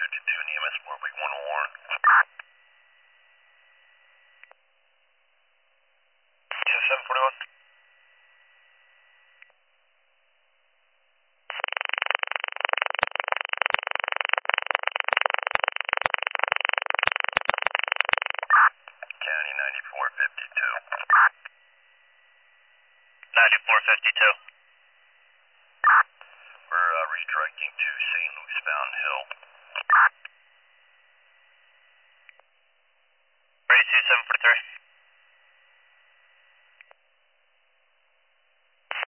and EMS 4.101. 741. County 9452. 9452. We're restriking to St. Louis Fountain Hill.